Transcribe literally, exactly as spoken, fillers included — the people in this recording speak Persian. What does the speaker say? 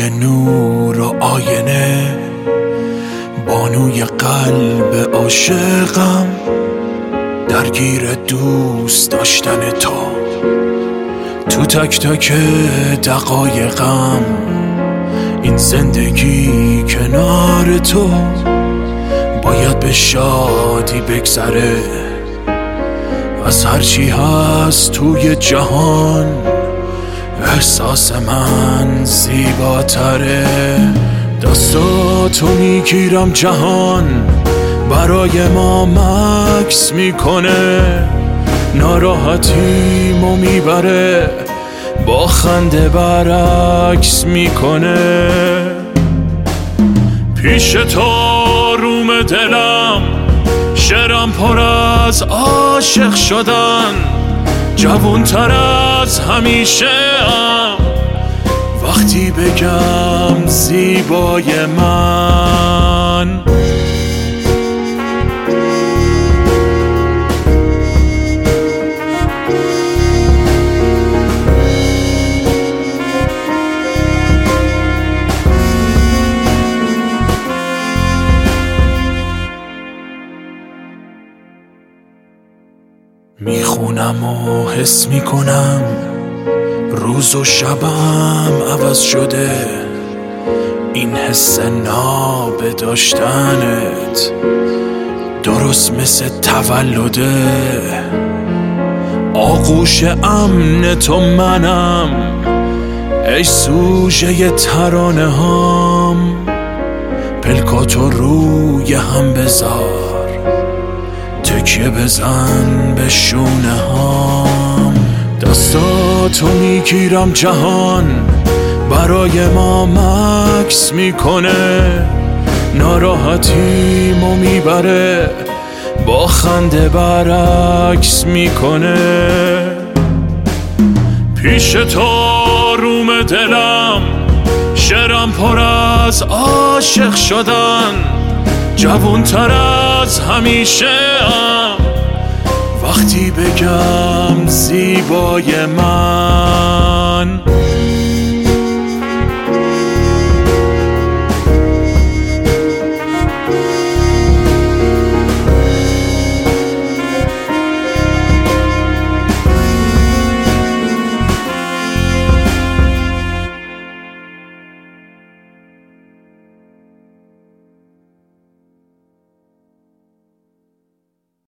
های نور و آینه، بانوی قلب عاشقم، درگیر دوست داشتن تو. تو تک تک دقایقم، این زندگی کنار تو باید به شادی بگذره. از هرچی هست توی جهان احساس من زیباتره. دستاتو میگیرم جهان برای ما مکس میکنه، ناراحتیمو میبره با خنده برعکس میکنه. پیش تو روم دلم، شعرم پر از عاشق شدن، جوان‌تر از همیشه ام وقتی بگم زیبای من. میخونم و حس میکنم روز و شبم عوض شده، این حس ناب داشتنت درست مثل تولده. آغوش امن تو منم، ای سوژه ترانه هام، پلکاتو روی هم بذار، تکیه بزن به شونه هام. دستاتو میگیرم جهان برای ما مکس میکنه، ناراحتیمو میبره با خنده برعکس میکنه. پیش تو روم دلم، شعرم پر از عاشق شدن، جوان‌تر از همیشه ام وقتی بگم زیبای من.